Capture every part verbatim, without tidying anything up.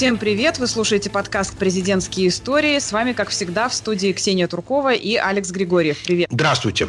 Всем привет! Вы слушаете подкаст «Президентские истории». С вами, как всегда, в студии Ксения Туркова и Алекс Григорьев. Привет! Здравствуйте!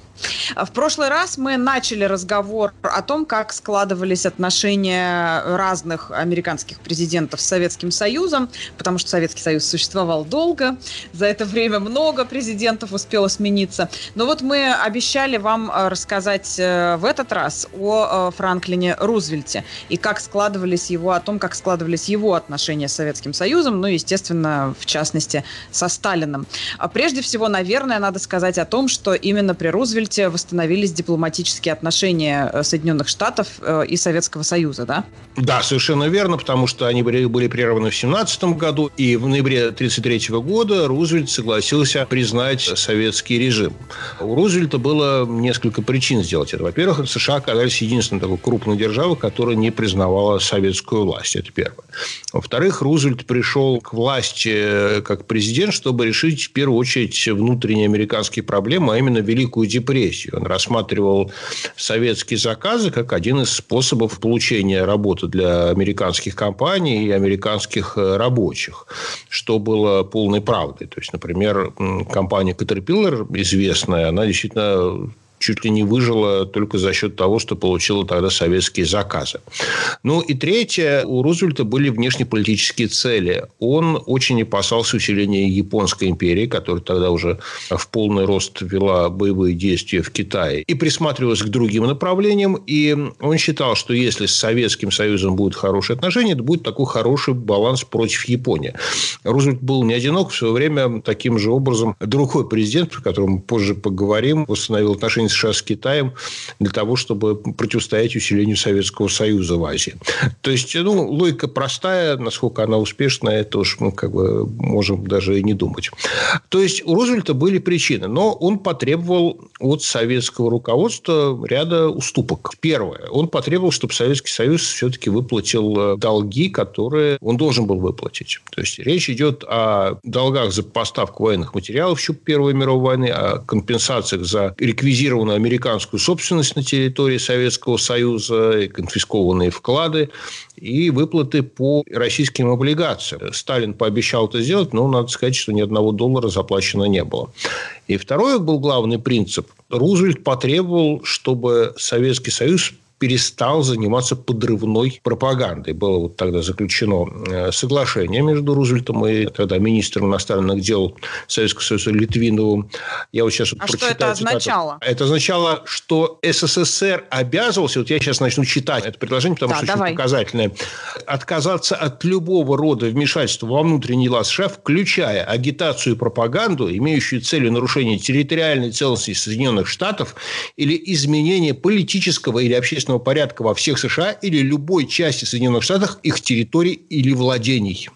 В прошлый раз мы начали разговор о том, как складывались отношения разных американских президентов с Советским Союзом, потому что Советский Союз существовал долго, за это время много президентов успело смениться. Но вот мы обещали вам рассказать в этот раз о Франклине Рузвельте и как складывались его, о том, как складывались его отношения с Советским Союзом, ну, естественно, в частности, со Сталиным. Прежде всего, наверное, надо сказать о том, что именно при Рузвельте восстановились дипломатические отношения Соединенных Штатов и Советского Союза, да? Да, совершенно верно, потому что они были, были прерваны в семнадцатом году, и в ноябре тысяча девятьсот тридцать третьего года Рузвельт согласился признать советский режим. У Рузвельта было несколько причин сделать это. Во-первых, США оказались единственной такой крупной державой, которая не признавала советскую власть. Это первое. Во-вторых, Рузвельт пришел к власти как президент, чтобы решить в первую очередь внутренние американские проблемы, а именно Великую депрессию. Он рассматривал советские заказы как один из способов получения работы для американских компаний и американских рабочих, что было полной правдой. То есть, например, компания Caterpillar, известная, она действительно чуть ли не выжила только за счет того, что получила тогда советские заказы. Ну и третье, у Рузвельта были внешнеполитические цели. Он очень опасался усиления Японской империи, которая тогда уже в полный рост вела боевые действия в Китае, и присматривалась к другим направлениям. И он считал, что если с Советским Союзом будут хорошие отношения, это будет такой хороший баланс против Японии. Рузвельт был не одинок. В свое время таким же образом другой президент, о котором мы позже поговорим, восстановил отношения США с Китаем для того, чтобы противостоять усилению Советского Союза в Азии. То есть, ну, логика простая, насколько она успешная, это уж мы как бы можем даже и не думать. То есть, у Рузвельта были причины, но он потребовал от советского руководства ряда уступок. Первое. Он потребовал, чтобы Советский Союз все-таки выплатил долги, которые он должен был выплатить. То есть, речь идет о долгах за поставку военных материалов еще Первой мировой войны, о компенсациях за реквизированную американскую собственность на территории Советского Союза, и конфискованные вклады, и выплаты по российским облигациям. Сталин пообещал это сделать, но надо сказать, что ни одного доллара заплачено не было. И второй был главный принцип. Рузвельт потребовал, чтобы Советский Союз перестал заниматься подрывной пропагандой. Было вот тогда заключено соглашение между Рузвельтом и тогда министром иностранных дел Советского Союза Литвиновым. Я вот сейчас а прочитаю. Что это означало? Цитату. Это означало, что СССР обязывался, вот я сейчас начну читать это предложение, потому да, что давай. Очень показательное, отказаться от любого рода вмешательства во внутренние дела США, включая агитацию и пропаганду, имеющую целью нарушение территориальной целостности Соединенных Штатов или изменение политического или общественного порядка во всех США или любой части Соединенных Штатов, их территорий или владений.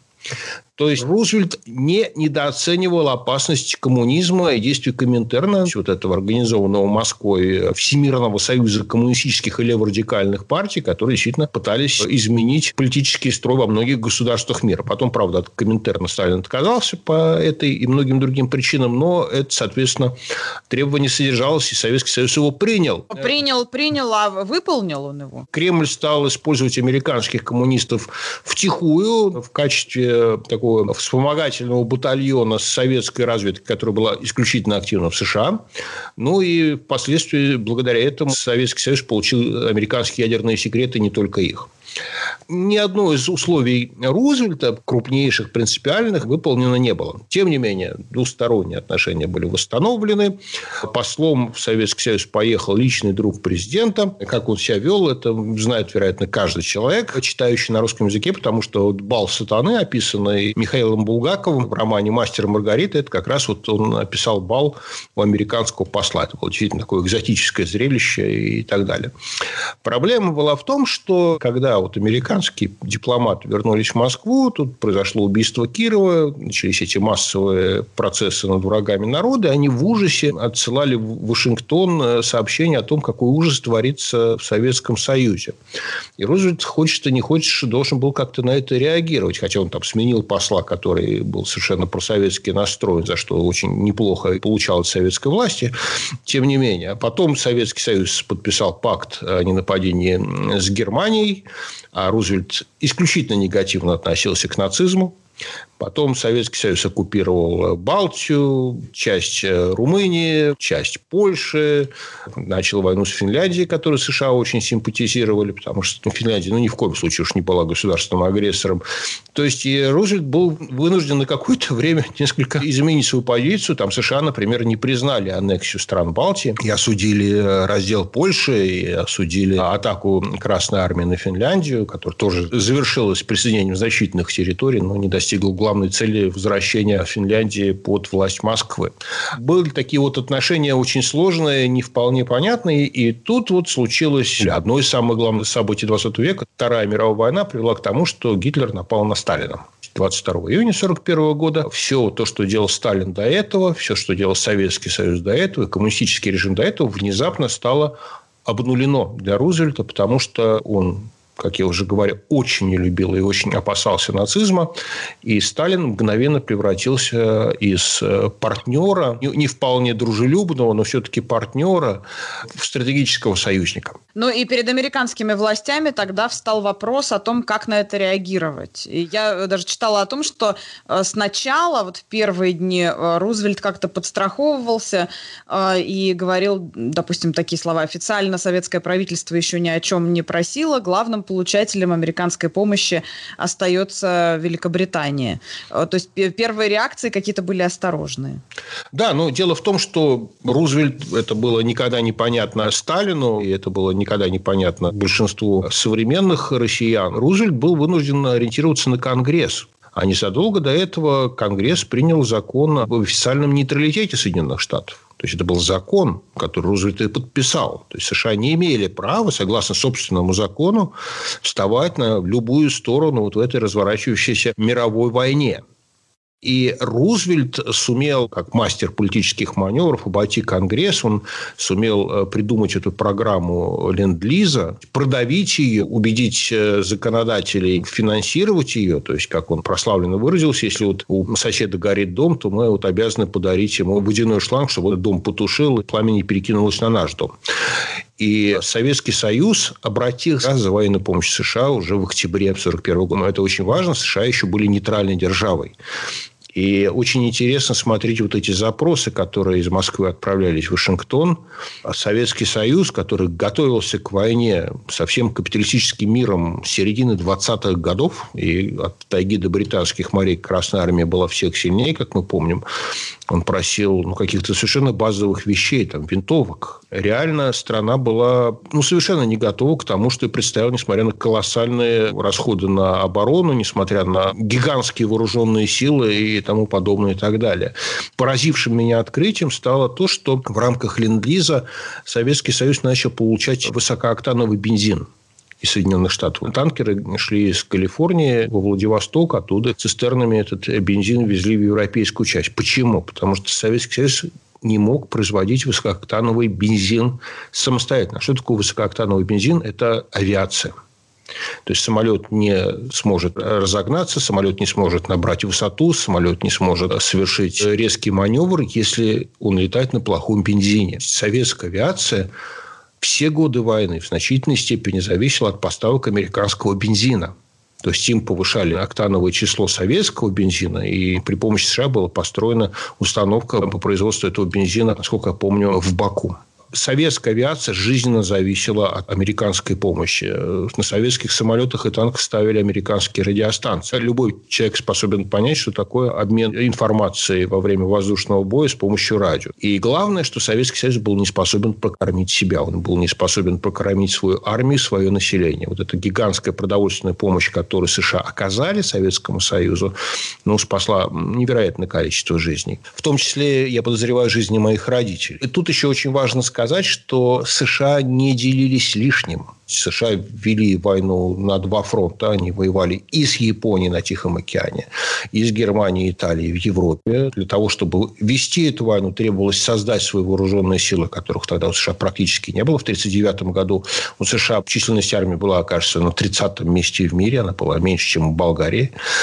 То есть, Рузвельт не недооценивал опасность коммунизма и действий Коминтерна, вот этого организованного Москвой Всемирного союза коммунистических и леворадикальных партий, которые действительно пытались изменить политический строй во многих государствах мира. Потом, правда, от Коминтерна Сталин отказался по этой и многим другим причинам, но это, соответственно, требование содержалось, и Советский Союз его принял. Принял, принял, а выполнил он его? Кремль стал использовать американских коммунистов втихую в качестве такого вспомогательного батальона с советской разведкой, которая была исключительно активна в США. Ну и впоследствии, благодаря этому, Советский Союз получил американские ядерные секреты, не только их. Ни одно из условий Рузвельта, крупнейших, принципиальных, выполнено не было. Тем не менее, двусторонние отношения были восстановлены. Послом в Советский Союз поехал личный друг президента. Как он себя вел, это знает, вероятно, каждый человек, читающий на русском языке, потому что вот «Бал сатаны», описанный Михаилом Булгаковым в романе «Мастер и Маргарита», это как раз вот он описал бал у американского посла. Это было действительно такое экзотическое зрелище и так далее. Проблема была в том, что когда вот американские дипломаты вернулись в Москву, тут произошло убийство Кирова, начались эти массовые процессы над врагами народа, они в ужасе отсылали в Вашингтон сообщение о том, какой ужас творится в Советском Союзе. И Рузвельт, хочешь ты не хочешь, должен был как-то на это реагировать, хотя он там сменил посла, который был совершенно просоветски настроен, за что очень неплохо получал от советской власти, тем не менее. Потом Советский Союз подписал пакт о ненападении с Германией, А Рузвельт исключительно негативно относился к нацизму. Потом Советский Союз оккупировал Балтию, часть Румынии, часть Польши. Начал войну с Финляндией, которую США очень симпатизировали, потому что Финляндия ну, ни в коем случае уж не была государственным агрессором. То есть, и Рузвельт был вынужден на какое-то время несколько изменить свою позицию. Там США, например, не признали аннексию стран Балтии и осудили раздел Польши, и осудили атаку Красной Армии на Финляндию, которая тоже завершилась присоединением значительных территорий, но не достигла главной цели возвращения Финляндии под власть Москвы. Были такие вот отношения очень сложные, не вполне понятные. И тут вот случилось одно из самых главных событий двадцатого века. Вторая мировая война привела к тому, что Гитлер напал на Сталина. двадцать второго июня сорок первого года. Все то, что делал Сталин до этого, все, что делал Советский Союз до этого, и коммунистический режим до этого, внезапно стало обнулено для Рузвельта, потому что он, как я уже говорил, очень не любил и очень опасался нацизма. И Сталин мгновенно превратился из партнера, не вполне дружелюбного, но все-таки партнера, в стратегического союзника. Ну и перед американскими властями тогда встал вопрос о том, как на это реагировать. И я даже читала о том, что сначала, вот в первые дни, Рузвельт как-то подстраховывался и говорил, допустим, такие слова: официально советское правительство еще ни о чем не просило, главным получателем американской помощи остается Великобритания. То есть первые реакции какие-то были осторожные. Да, но дело в том, что Рузвельт, это было никогда непонятно Сталину, и это было никогда непонятно большинству современных россиян. Рузвельт был вынужден ориентироваться на Конгресс. А незадолго до этого Конгресс принял закон об официальном нейтралитете Соединенных Штатов. То есть, это был закон, который Рузвельт и подписал. То есть, США не имели права, согласно собственному закону, вставать на любую сторону вот в этой разворачивающейся мировой войне. И Рузвельт сумел, как мастер политических маневров, обойти Конгресс. Он сумел придумать эту программу Ленд-Лиза, продавить ее, убедить законодателей финансировать ее. То есть, как он прославленно выразился, если вот у соседа горит дом, то мы вот обязаны подарить ему водяной шланг, чтобы дом потушил, и пламя не перекинулось на наш дом. И Советский Союз обратился за военной помощью США уже в октябре сорок первого года. Но это очень важно. США еще были нейтральной державой. И очень интересно смотреть вот эти запросы, которые из Москвы отправлялись в Вашингтон. А Советский Союз, который готовился к войне со всем капиталистическим миром с середины двадцатых годов, и от тайги до британских морей Красная Армия была всех сильнее, как мы помним, он просил ну, каких-то совершенно базовых вещей, там, винтовок. Реально страна была ну, совершенно не готова к тому, что и представила, несмотря на колоссальные расходы на оборону, несмотря на гигантские вооруженные силы и тому подобное и так далее. Поразившим меня открытием стало то, что в рамках Ленд-Лиза Советский Союз начал получать высокооктановый бензин из Соединенных Штатов. Танкеры шли из Калифорнии во Владивосток, оттуда цистернами этот бензин везли в европейскую часть. Почему? Потому что Советский Союз не мог производить высокооктановый бензин самостоятельно. Что такое высокооктановый бензин? Это авиация. То есть, самолет не сможет разогнаться, самолет не сможет набрать высоту, самолет не сможет совершить резкий маневр, если он летает на плохом бензине. Советская авиация все годы войны в значительной степени зависела от поставок американского бензина. То есть, им повышали октановое число советского бензина, и при помощи США была построена установка по производству этого бензина, насколько я помню, в Баку. Советская авиация жизненно зависела от американской помощи. На советских самолетах и танках ставили американские радиостанции. Любой человек способен понять, что такое обмен информацией во время воздушного боя с помощью радио. И главное, что Советский Союз был не способен прокормить себя. Он был не способен прокормить свою армию, свое население. Вот эта гигантская продовольственная помощь, которую США оказали Советскому Союзу, ну, спасла невероятное количество жизней. В том числе, я подозреваю, жизни моих родителей. И тут еще очень важно сказать, сказать, что США не делились лишним. США вели войну на два фронта. Они воевали и с Японией на Тихом океане, и с Германией и Италией в Европе. Для того, чтобы вести эту войну, требовалось создать свои вооруженные силы, которых тогда у США практически не было. В тысяча девятьсот тридцать девятом году у США численность армии была, кажется, на тридцатом месте в мире. Она была меньше, чем у Болгарии.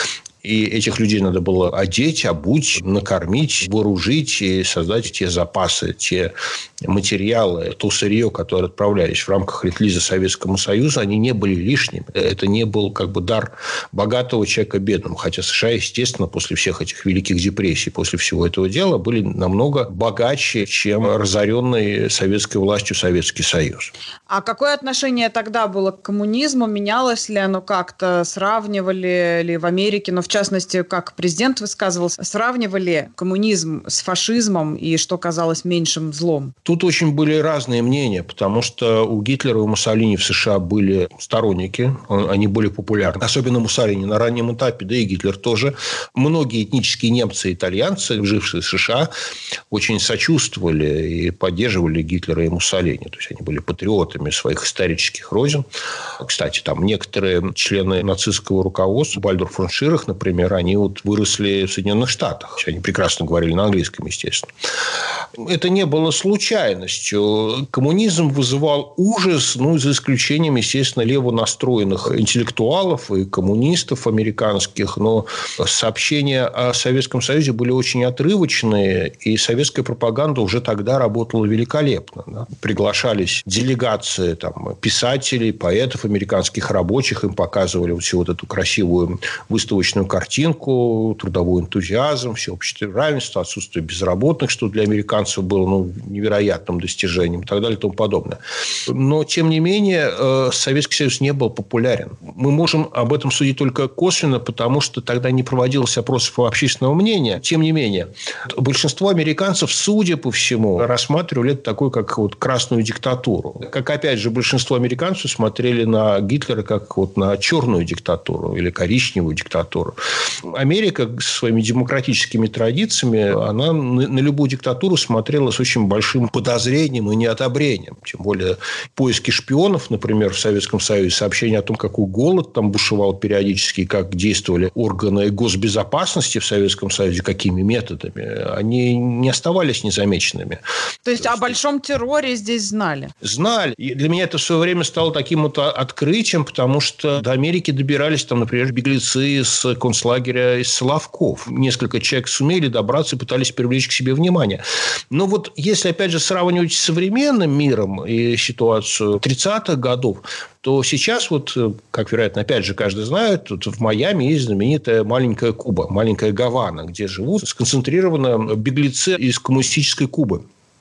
И этих людей надо было одеть, обуть, накормить, вооружить и создать те запасы, те материалы, то сырье, которое отправлялись в рамках ленд-лиза Советскому Союзу, они не были лишними. Это не был как бы дар богатого человека бедному. Хотя США, естественно, после всех этих великих депрессий, после всего этого дела, были намного богаче, чем разоренный советской властью Советский Союз. А какое отношение тогда было к коммунизму? Менялось ли оно как-то? Сравнивали ли в Америке, но в частности, как президент высказывался, сравнивали коммунизм с фашизмом и что казалось меньшим злом? Тут очень были разные мнения, потому что у Гитлера и у Муссолини в США были сторонники, они были популярны. Особенно Муссолини на раннем этапе, да и Гитлер тоже. Многие этнические немцы и итальянцы, жившие в США, очень сочувствовали и поддерживали Гитлера и Муссолини. То есть, они были патриотами своих исторических родин. Кстати, там некоторые члены нацистского руководства, Бальдур фон Ширах, например, они вот выросли в Соединенных Штатах. Они прекрасно говорили на английском, естественно. Это не было случайностью. Коммунизм вызывал ужас, ну, за исключением, естественно, лево настроенных интеллектуалов и коммунистов американских. Но сообщения о Советском Союзе были очень отрывочные, и советская пропаганда уже тогда работала великолепно. Да? Приглашались делегации там, писателей, поэтов, американских рабочих, им показывали вот всю вот эту красивую выставочную картинку, трудовой энтузиазм, всеобщее равенство, отсутствие безработных, что для американцев было ну, невероятным достижением и так далее и тому подобное. Но, тем не менее, Советский Союз не был популярен. Мы можем об этом судить только косвенно, потому что тогда не проводилось опросов общественного мнения. Тем не менее, большинство американцев, судя по всему, рассматривали это такой, как вот красную диктатуру. Как, опять же, большинство американцев смотрели на Гитлера как вот на черную диктатуру или коричневую диктатуру. Америка со своими демократическими традициями, она на любую диктатуру смотрела с очень большим подозрением и неодобрением. Тем более, поиски шпионов, например, в Советском Союзе, сообщения о том, какой голод там бушевал периодически, как действовали органы госбезопасности в Советском Союзе, какими методами, они не оставались незамеченными. То есть, То есть о большом терроре здесь знали? Знали. И для меня это в свое время стало таким вот открытием, потому что до Америки добирались, там, например, беглецы из концлагеря из Соловков. Несколько человек сумели добраться и пытались привлечь к себе внимание. Но вот если, опять же, сравнивать с современным миром и ситуацию тридцатых годов, то сейчас, вот, как, вероятно, опять же, каждый знает, тут в Майами есть знаменитая маленькая Куба, маленькая Гавана, где живут сконцентрированно беглецы из коммунистической Кубы.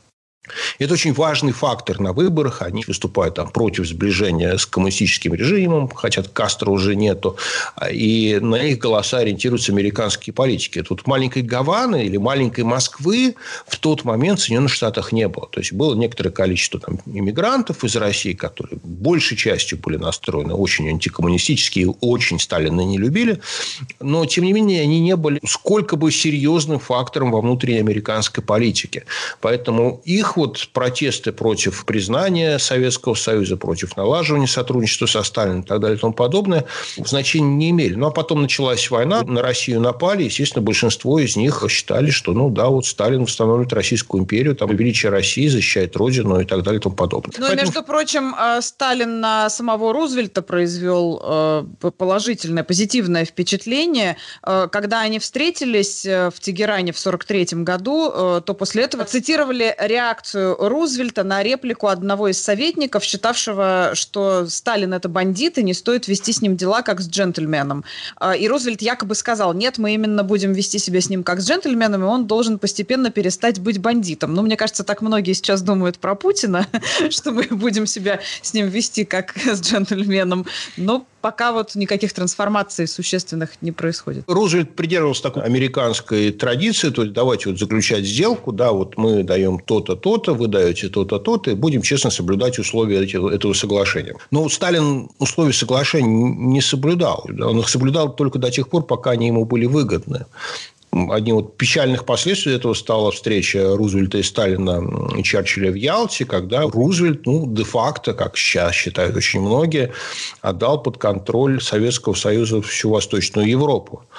Это очень важный фактор на выборах. Они выступают там против сближения с коммунистическим режимом, хотя Кастро уже нету. И на их голоса ориентируются американские политики. Тут маленькой Гаваны или маленькой Москвы в тот момент в Соединенных Штатах не было. То есть, было некоторое количество там, иммигрантов из России, которые большей частью были настроены очень антикоммунистически и очень Сталина не любили. Но, тем не менее, они не были сколько бы серьезным фактором во внутренней американской политике. Поэтому их вот протесты против признания Советского Союза, против налаживания сотрудничества со Сталиным и так далее и тому подобное значения не имели. Ну, а потом началась война, на Россию напали. Естественно, большинство из них считали, что, ну, да, вот Сталин восстанавливает Российскую империю, там, величие России, защищает Родину и так далее и тому подобное. Ну, Поэтому... между прочим, Сталин на самого Рузвельта произвел положительное, позитивное впечатление. Когда они встретились в Тегеране в сорок третьем году, то после этого цитировали реакцию Рузвельта на реплику одного из советников, считавшего, что Сталин – это бандит, и не стоит вести с ним дела, как с джентльменом. И Рузвельт якобы сказал, нет, мы именно будем вести себя с ним как с джентльменом, и он должен постепенно перестать быть бандитом. Ну, мне кажется, так многие сейчас думают про Путина, что мы будем себя с ним вести как с джентльменом. Но пока вот никаких трансформаций существенных не происходит. Рузвельт придерживался такой американской традиции, то есть давайте вот заключать сделку, да, вот мы даем то-то, то-то, вы даете то-то, то-то, и будем честно соблюдать условия этого соглашения. Но Сталин условия соглашения не соблюдал. Он их соблюдал только до тех пор, пока они ему были выгодны. Одним из печальных последствий этого стала встреча Рузвельта и Сталина и Черчилля в Ялте, когда Рузвельт, ну, де-факто, как сейчас считают очень многие, отдал под контроль Советского Союза всю Восточную Европу.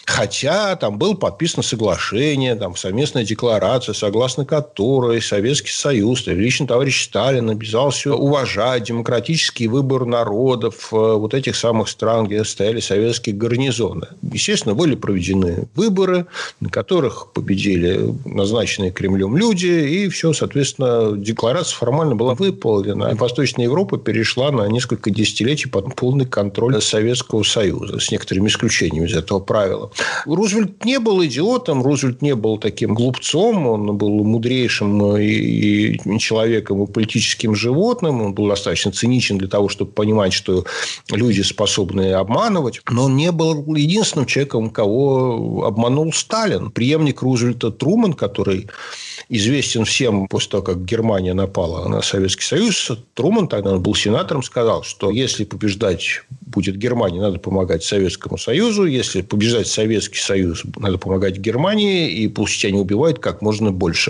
Хотя там было подписано соглашение, там совместная декларация, согласно которой Советский Союз, лично товарищ Сталин обязался уважать демократический выбор народов вот этих самых стран, где стояли советские гарнизоны. Естественно, были проведены выборы, на которых победили назначенные Кремлем люди, и все, соответственно, декларация формально была выполнена. И Восточная Европа перешла на несколько десятилетий под полный контроль Советского Союза, с некоторыми исключениями из этого правила. Рузвельт не был идиотом, Рузвельт не был таким глупцом, он был мудрейшим и человеком, и политическим животным, он был достаточно циничен для того, чтобы понимать, что люди способны обманывать, но он не был единственным человеком, кого обманул Сталин. Преемник Рузвельта Труман, который известен всем после того, как Германия напала на Советский Союз, Труман, тогда он был сенатором, сказал, что если побеждать будет Германия, надо помогать Советскому Союзу, если побеждать Советский Союз, надо помогать Германии, и пусть они убивают как можно больше.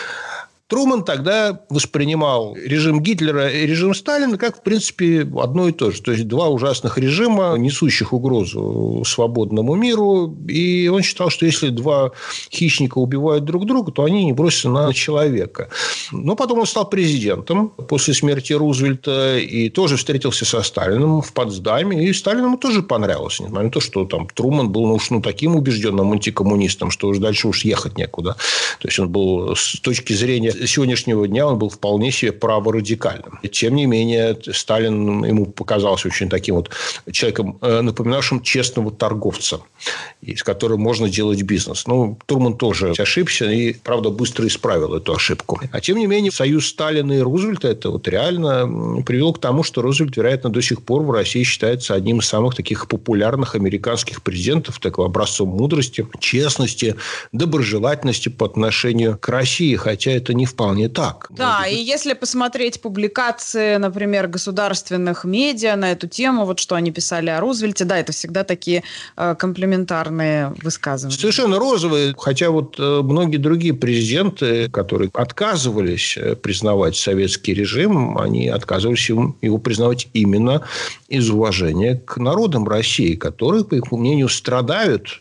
Труман тогда воспринимал режим Гитлера и режим Сталина как, в принципе, одно и то же. То есть, два ужасных режима, несущих угрозу свободному миру. И он считал, что если два хищника убивают друг друга, то они не бросятся на человека. Но потом он стал президентом после смерти Рузвельта и тоже встретился со Сталиным в Потсдаме. И Сталину ему тоже понравилось. Несмотря на то, что там Труман был ну, уж, ну, таким убежденным антикоммунистом, что уж дальше уж ехать некуда. То есть, он был с точки зрения сегодняшнего дня он был вполне себе праворадикальным. Тем не менее, Сталин ему показался очень таким вот человеком, напоминавшим честного торговца, с которым можно делать бизнес. Ну, Труман тоже ошибся и, правда, быстро исправил эту ошибку. А тем не менее, союз Сталина и Рузвельта это вот реально привело к тому, что Рузвельт, вероятно, до сих пор в России считается одним из самых таких популярных американских президентов, такого образцом мудрости, честности, доброжелательности по отношению к России, хотя это не вполне так. Да, и если посмотреть публикации, например, государственных медиа на эту тему, вот что они писали о Рузвельте, да, это всегда такие э, комплиментарные высказывания. Совершенно розовые, хотя вот э, многие другие президенты, которые отказывались признавать советский режим, они отказывались его, его признавать именно из уважения к народам России, которые, по их мнению, страдают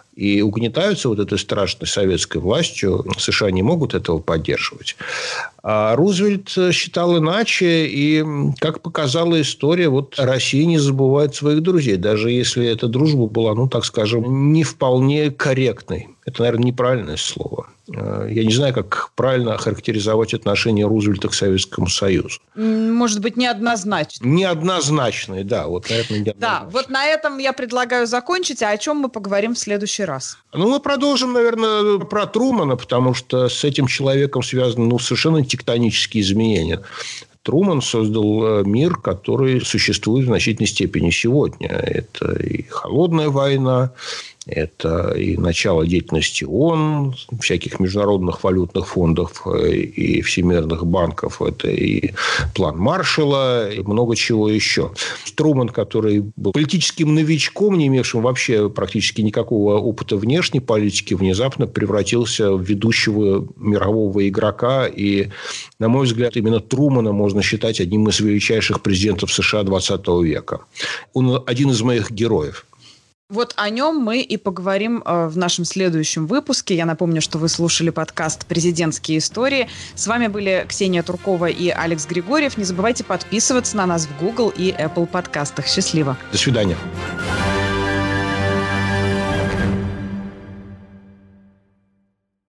и угнетаются вот этой страшной советской властью. США не могут этого поддерживать. А Рузвельт считал иначе. И, как показала история, вот Россия не забывает своих друзей. Даже если эта дружба была, ну, так скажем, не вполне корректной. Это, наверное, неправильное слово. Я не знаю, как правильно охарактеризовать отношение Рузвельта к Советскому Союзу. Может быть, неоднозначно. Неоднозначные, да. Вот, наверное, неоднозначные. Да, вот на этом я предлагаю закончить. А о чем мы поговорим в следующий раз? Ну, мы продолжим, наверное, про Трумана, потому что с этим человеком связаны ну, совершенно тектонические изменения. Труман создал мир, который существует в значительной степени сегодня. Это и холодная война, это и начало деятельности ООН, всяких международных валютных фондов и всемирных банков. Это и план Маршалла, и много чего еще. Труман, который был политическим новичком, не имевшим вообще практически никакого опыта внешней политики, внезапно превратился в ведущего мирового игрока. И, на мой взгляд, именно Трумана можно считать одним из величайших президентов США двадцатого века. Он один из моих героев. Вот о нем мы и поговорим в нашем следующем выпуске. Я напомню, что вы слушали подкаст «Президентские истории». С вами были Ксения Туркова и Алекс Григорьев. Не забывайте подписываться на нас в Google и Apple подкастах. Счастливо. До свидания.